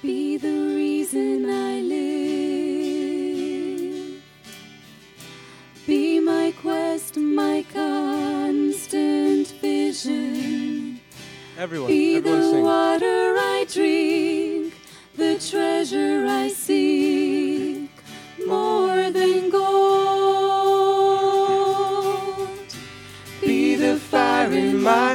Be the reason I live. Be my quest, my constant vision. Be the sing. water I drink, the treasure I seek, more than gold. Be the fire in my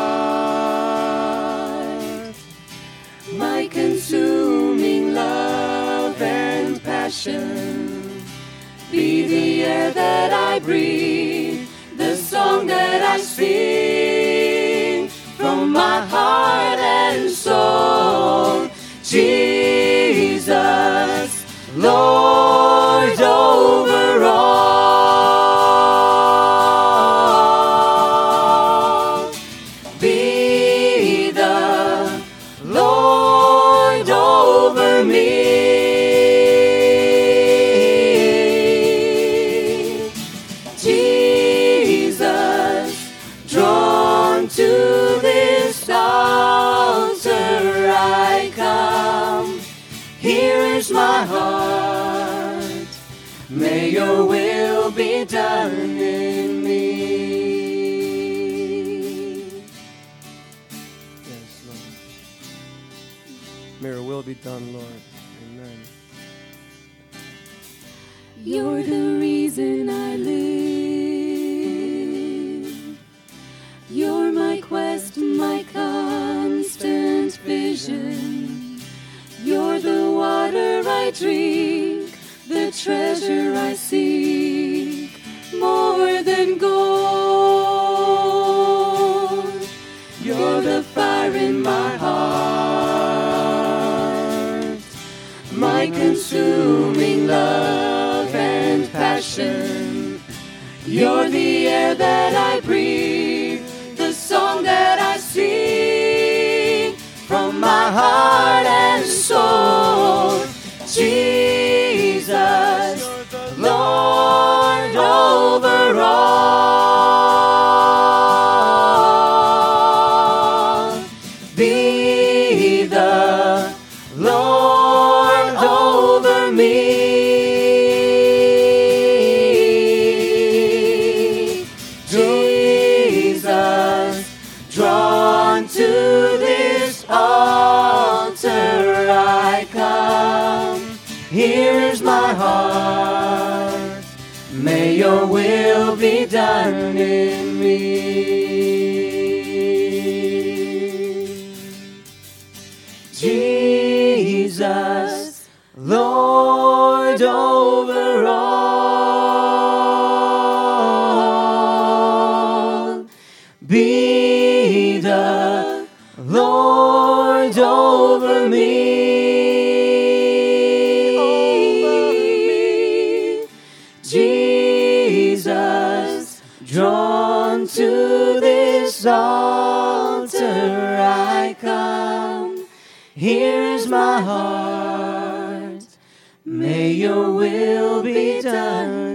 heart, my consuming love and passion. Be the air that I breathe, the song that I sing from my heart and soul. Jesus, Lord over all. Be the Lord over me. Jesus, drawn to this altar I come. Here's my heart. May your will be done in me. Yes, Lord. May your will be done, Lord. Amen. You're the reason I live. You're my quest, my constant vision. You're the water I drink, the treasure I seek, more than gold. You're the fire in my heart, my consuming love and passion. You're the air that I breathe, the song that I sing from my heart and soul. Jesus, Lord over all. Be the Lord over me. Jesus, drawn to this altar I come. Here's my heart. May your will be done in me. Jesus, Lord over all. Be the Lord over me. Jesus, drawn to this altar I come. Here's my heart. May your will be done